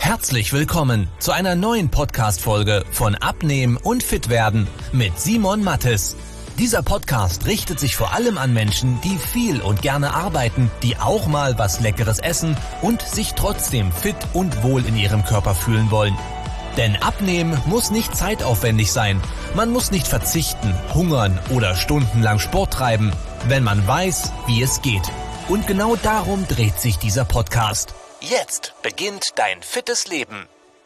Herzlich willkommen zu einer neuen Podcast-Folge von Abnehmen und Fitwerden mit Simon Mattes. Dieser Podcast richtet sich vor allem an Menschen, die viel und gerne arbeiten, die auch mal was Leckeres essen und sich trotzdem fit und wohl in ihrem Körper fühlen wollen. Denn Abnehmen muss nicht zeitaufwendig sein. Man muss nicht verzichten, hungern oder stundenlang Sport treiben, wenn man weiß, wie es geht. Und genau darum dreht sich dieser Podcast. Jetzt beginnt dein fittes Leben.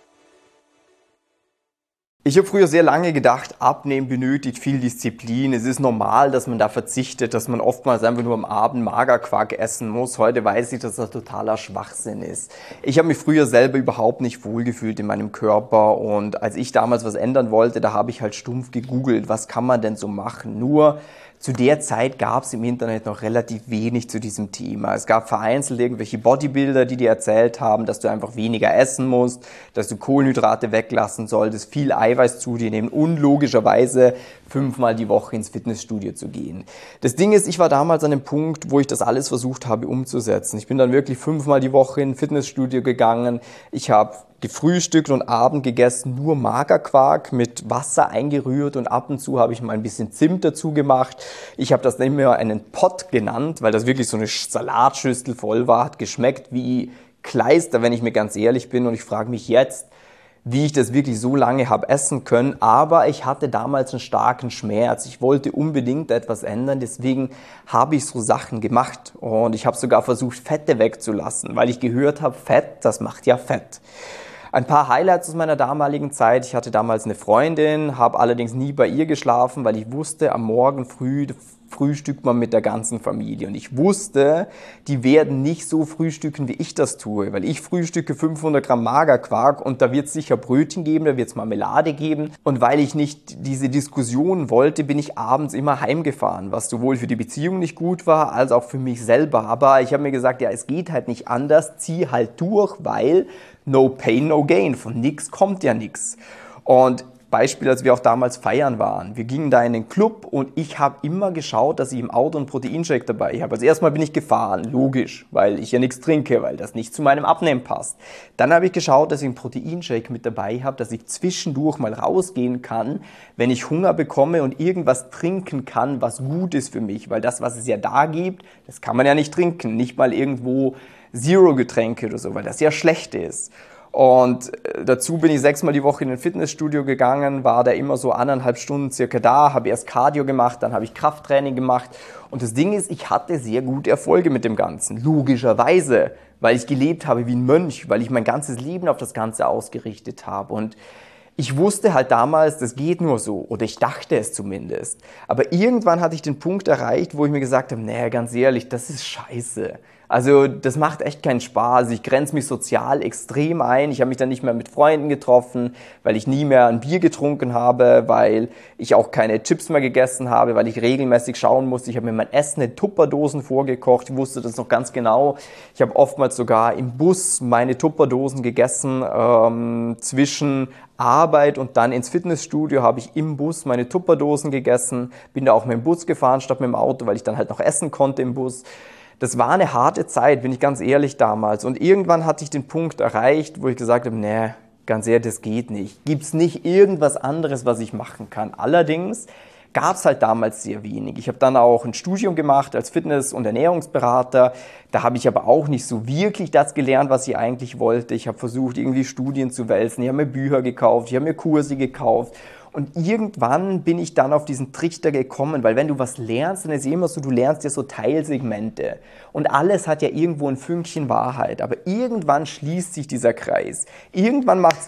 Ich habe früher sehr lange gedacht, Abnehmen benötigt viel Disziplin. Es ist normal, dass man da verzichtet, dass man oftmals einfach nur am Abend Magerquark essen muss. Heute weiß ich, dass das totaler Schwachsinn ist. Ich habe mich früher selber überhaupt nicht wohlgefühlt in meinem Körper und als ich damals was ändern wollte, da habe ich halt stumpf gegoogelt, was kann man denn so machen? Nur zu der Zeit gab es im Internet noch relativ wenig zu diesem Thema. Es gab vereinzelt irgendwelche Bodybuilder, die dir erzählt haben, dass du einfach weniger essen musst, dass du Kohlenhydrate weglassen solltest, viel Eiweiß zu dir nehmen und logischerweise 5-mal die Woche ins Fitnessstudio zu gehen. Das Ding ist, ich war damals an dem Punkt, wo ich das alles versucht habe umzusetzen. Ich bin dann wirklich 5-mal die Woche in ein Fitnessstudio gegangen. Ich habe gefrühstückt und Abend gegessen, nur Magerquark mit Wasser eingerührt und ab und zu habe ich mal ein bisschen Zimt dazu gemacht. Ich habe das nicht mehr einen Pot genannt, weil das wirklich so eine Salatschüssel voll war, hat geschmeckt wie Kleister, wenn ich mir ganz ehrlich bin und ich frage mich jetzt, wie ich das wirklich so lange habe essen können, aber ich hatte damals einen starken Schmerz. Ich wollte unbedingt etwas ändern, deswegen habe ich so Sachen gemacht und ich habe sogar versucht, Fette wegzulassen, weil ich gehört habe, Fett, das macht ja Fett. Ein paar Highlights aus meiner damaligen Zeit. Ich hatte damals eine Freundin, habe allerdings nie bei ihr geschlafen, weil ich wusste, am Morgen früh frühstückt man mit der ganzen Familie. Und ich wusste, die werden nicht so frühstücken, wie ich das tue, weil ich frühstücke 500 Gramm Magerquark und da wird es sicher Brötchen geben, da wird es Marmelade geben. Und weil ich nicht diese Diskussion wollte, bin ich abends immer heimgefahren, was sowohl für die Beziehung nicht gut war, als auch für mich selber. Aber ich habe mir gesagt, ja, es geht halt nicht anders, zieh halt durch, weil no pain, no gain. Von nix kommt ja nix. Und Beispiel, als wir auch damals feiern waren. Wir gingen da in den Club und ich habe immer geschaut, dass ich im Auto einen Proteinshake dabei habe. Also erstmal bin ich gefahren, logisch, weil ich ja nichts trinke, weil das nicht zu meinem Abnehmen passt. Dann habe ich geschaut, dass ich einen Proteinshake mit dabei habe, dass ich zwischendurch mal rausgehen kann, wenn ich Hunger bekomme und irgendwas trinken kann, was gut ist für mich. Weil das, was es ja da gibt, das kann man ja nicht trinken. Nicht mal irgendwo Zero-Getränke oder so, weil das ja schlecht ist. Und dazu bin ich 6-mal die Woche in ein Fitnessstudio gegangen, war da immer so 1,5 Stunden circa da, habe erst Cardio gemacht, dann habe ich Krafttraining gemacht. Und das Ding ist, ich hatte sehr gute Erfolge mit dem Ganzen, logischerweise, weil ich gelebt habe wie ein Mönch, weil ich mein ganzes Leben auf das Ganze ausgerichtet habe. Und ich wusste halt damals, das geht nur so, oder ich dachte es zumindest. Aber irgendwann hatte ich den Punkt erreicht, wo ich mir gesagt habe, naja, ganz ehrlich, das ist scheiße. Also das macht echt keinen Spaß. Ich grenze mich sozial extrem ein. Ich habe mich dann nicht mehr mit Freunden getroffen, weil ich nie mehr ein Bier getrunken habe, weil ich auch keine Chips mehr gegessen habe, weil ich regelmäßig schauen musste. Ich habe mir mein Essen in Tupperdosen vorgekocht. Ich wusste das noch ganz genau. Ich habe oftmals sogar im Bus meine Tupperdosen gegessen. Zwischen Arbeit und dann ins Fitnessstudio habe ich im Bus meine Tupperdosen gegessen. Bin da auch mit dem Bus gefahren statt mit dem Auto, weil ich dann halt noch essen konnte im Bus. Das war eine harte Zeit, bin ich ganz ehrlich damals. Und irgendwann hatte ich den Punkt erreicht, wo ich gesagt habe, nee, ganz ehrlich, das geht nicht. Gibt's nicht irgendwas anderes, was ich machen kann? Allerdings gab es halt damals sehr wenig. Ich habe dann auch ein Studium gemacht als Fitness- und Ernährungsberater. Da habe ich aber auch nicht so wirklich das gelernt, was ich eigentlich wollte. Ich habe versucht, irgendwie Studien zu wälzen. Ich habe mir Bücher gekauft, ich habe mir Kurse gekauft. Und irgendwann bin ich dann auf diesen Trichter gekommen, weil wenn du was lernst, dann ist es immer so, du lernst ja so Teilsegmente. Und alles hat ja irgendwo ein Fünkchen Wahrheit. Aber irgendwann schließt sich dieser Kreis. Irgendwann macht's...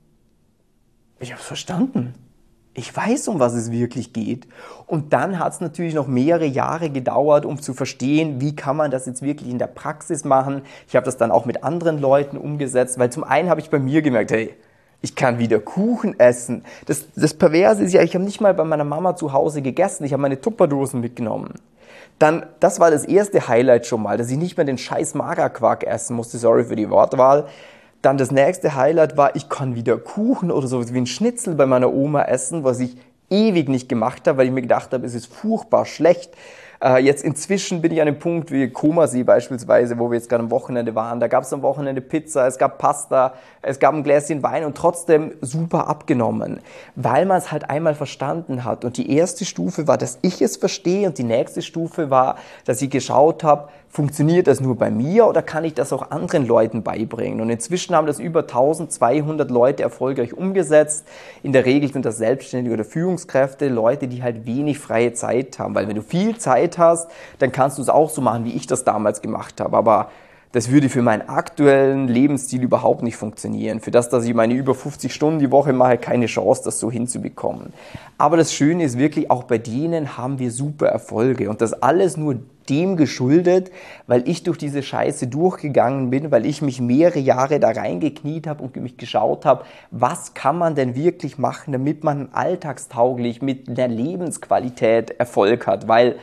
Ich habe es verstanden. Ich weiß, um was es wirklich geht. Und dann hat es natürlich noch mehrere Jahre gedauert, um zu verstehen, wie kann man das jetzt wirklich in der Praxis machen. Ich habe das dann auch mit anderen Leuten umgesetzt, weil zum einen habe ich bei mir gemerkt, hey, ich kann wieder Kuchen essen. Das Perverse ist ja, ich habe nicht mal bei meiner Mama zu Hause gegessen. Ich habe meine Tupperdosen mitgenommen. Dann, das war das erste Highlight schon mal, dass ich nicht mehr den scheiß Magerquark essen musste. Sorry für die Wortwahl. Dann das nächste Highlight war, ich kann wieder Kuchen oder so wie ein Schnitzel bei meiner Oma essen, was ich ewig nicht gemacht habe, weil ich mir gedacht habe, es ist furchtbar schlecht. Jetzt inzwischen bin ich an dem Punkt wie Comersee beispielsweise, wo wir jetzt gerade am Wochenende waren. Da gab es am Wochenende Pizza, es gab Pasta, es gab ein Gläschen Wein und trotzdem super abgenommen, weil man es halt einmal verstanden hat. Und die erste Stufe war, dass ich es verstehe und die nächste Stufe war, dass ich geschaut habe, funktioniert das nur bei mir oder kann ich das auch anderen Leuten beibringen? Und inzwischen haben das über 1200 Leute erfolgreich umgesetzt. In der Regel sind das Selbstständige oder Führungskräfte, Leute, die halt wenig freie Zeit haben. Weil wenn du viel Zeit hast, dann kannst du es auch so machen, wie ich das damals gemacht habe. Aber das würde für meinen aktuellen Lebensstil überhaupt nicht funktionieren. Für das, dass ich meine über 50 Stunden die Woche mache, keine Chance, das so hinzubekommen. Aber das Schöne ist wirklich, auch bei denen haben wir super Erfolge. Und das alles nur dem geschuldet, weil ich durch diese Scheiße durchgegangen bin, weil ich mich mehrere Jahre da reingekniet habe und mich geschaut habe, was kann man denn wirklich machen, damit man alltagstauglich mit einer Lebensqualität Erfolg hat. Weil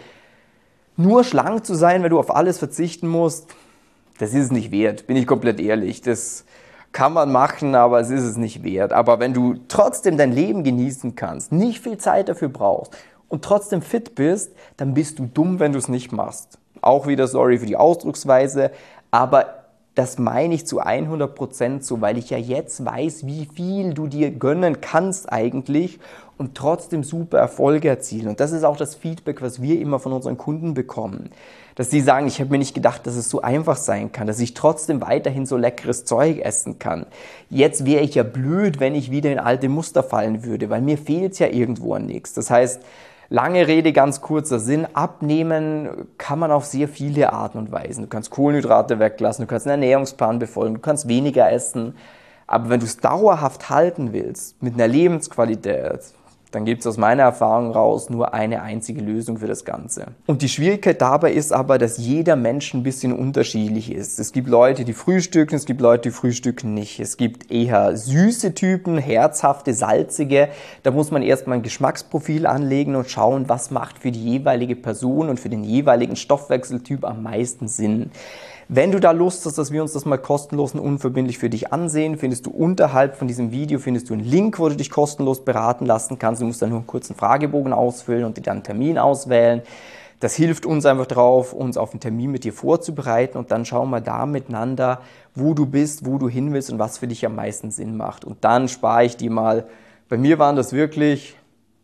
nur schlank zu sein, wenn du auf alles verzichten musst, das ist es nicht wert, bin ich komplett ehrlich. Das kann man machen, aber es ist es nicht wert. Aber wenn du trotzdem dein Leben genießen kannst, nicht viel Zeit dafür brauchst und trotzdem fit bist, dann bist du dumm, wenn du es nicht machst. Auch wieder sorry für die Ausdrucksweise, aber das meine ich zu 100% so, weil ich ja jetzt weiß, wie viel du dir gönnen kannst eigentlich und trotzdem super Erfolge erzielen. Und das ist auch das Feedback, was wir immer von unseren Kunden bekommen. Dass die sagen, ich habe mir nicht gedacht, dass es so einfach sein kann, dass ich trotzdem weiterhin so leckeres Zeug essen kann. Jetzt wäre ich ja blöd, wenn ich wieder in alte Muster fallen würde, weil mir fehlt es ja irgendwo an nichts. Das heißt, lange Rede, ganz kurzer Sinn, abnehmen kann man auf sehr viele Arten und Weisen. Du kannst Kohlenhydrate weglassen, du kannst einen Ernährungsplan befolgen, du kannst weniger essen. Aber wenn du es dauerhaft halten willst, mit einer Lebensqualität, dann gibt es aus meiner Erfahrung raus nur eine einzige Lösung für das Ganze. Und die Schwierigkeit dabei ist aber, dass jeder Mensch ein bisschen unterschiedlich ist. Es gibt Leute, die frühstücken, es gibt Leute, die frühstücken nicht. Es gibt eher süße Typen, herzhafte, salzige. Da muss man erstmal ein Geschmacksprofil anlegen und schauen, was macht für die jeweilige Person und für den jeweiligen Stoffwechseltyp am meisten Sinn. Wenn du da Lust hast, dass wir uns das mal kostenlos und unverbindlich für dich ansehen, findest du unterhalb von diesem Video einen Link, wo du dich kostenlos beraten lassen kannst. Du musst dann nur einen kurzen Fragebogen ausfüllen und dir dann einen Termin auswählen. Das hilft uns einfach drauf, uns auf einen Termin mit dir vorzubereiten und dann schauen wir da miteinander, wo du bist, wo du hin willst und was für dich am meisten Sinn macht. Und dann spare ich dir mal, bei mir waren das wirklich,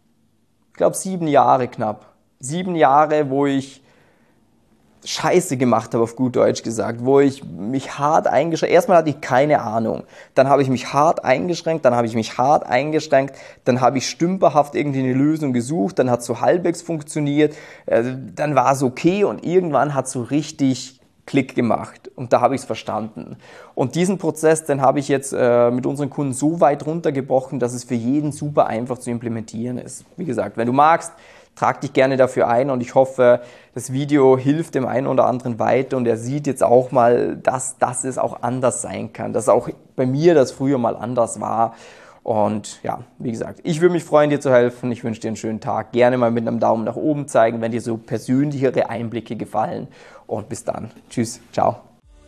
ich glaube 7 Jahre knapp. 7 Jahre, wo ich Scheiße gemacht habe, auf gut Deutsch gesagt, wo ich mich hart eingeschränkt, erstmal hatte ich keine Ahnung, dann habe ich mich hart eingeschränkt, dann habe ich stümperhaft irgendwie eine Lösung gesucht, dann hat es so halbwegs funktioniert, dann war es okay und irgendwann hat es so richtig Klick gemacht und da habe ich es verstanden. Und diesen Prozess, den habe ich jetzt mit unseren Kunden so weit runtergebrochen, dass es für jeden super einfach zu implementieren ist. Wie gesagt, wenn du magst, trag dich gerne dafür ein und ich hoffe, das Video hilft dem einen oder anderen weiter und er sieht jetzt auch mal, dass es auch anders sein kann, dass auch bei mir das früher mal anders war. Und ja, wie gesagt, ich würde mich freuen, dir zu helfen. Ich wünsche dir einen schönen Tag. Gerne mal mit einem Daumen nach oben zeigen, wenn dir so persönlichere Einblicke gefallen. Und bis dann. Tschüss. Ciao.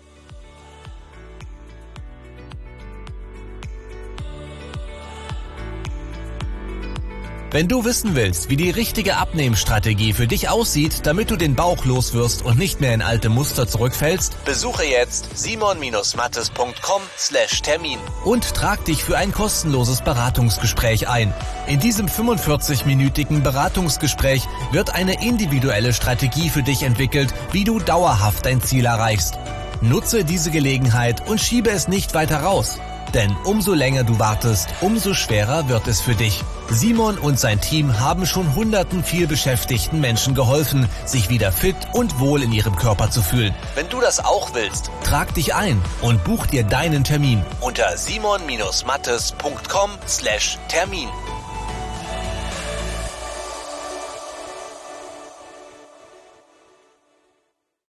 Wenn du wissen willst, wie die richtige Abnehmstrategie für dich aussieht, damit du den Bauch loswirst und nicht mehr in alte Muster zurückfällst, besuche jetzt simon-mattes.com/Termin und trag dich für ein kostenloses Beratungsgespräch ein. In diesem 45-minütigen Beratungsgespräch wird eine individuelle Strategie für dich entwickelt, wie du dauerhaft dein Ziel erreichst. Nutze diese Gelegenheit und schiebe es nicht weiter raus. Denn umso länger du wartest, umso schwerer wird es für dich. Simon und sein Team haben schon hunderten vielbeschäftigten Menschen geholfen, sich wieder fit und wohl in ihrem Körper zu fühlen. Wenn du das auch willst, trag dich ein und buch dir deinen Termin unter simon-mattes.com/Termin.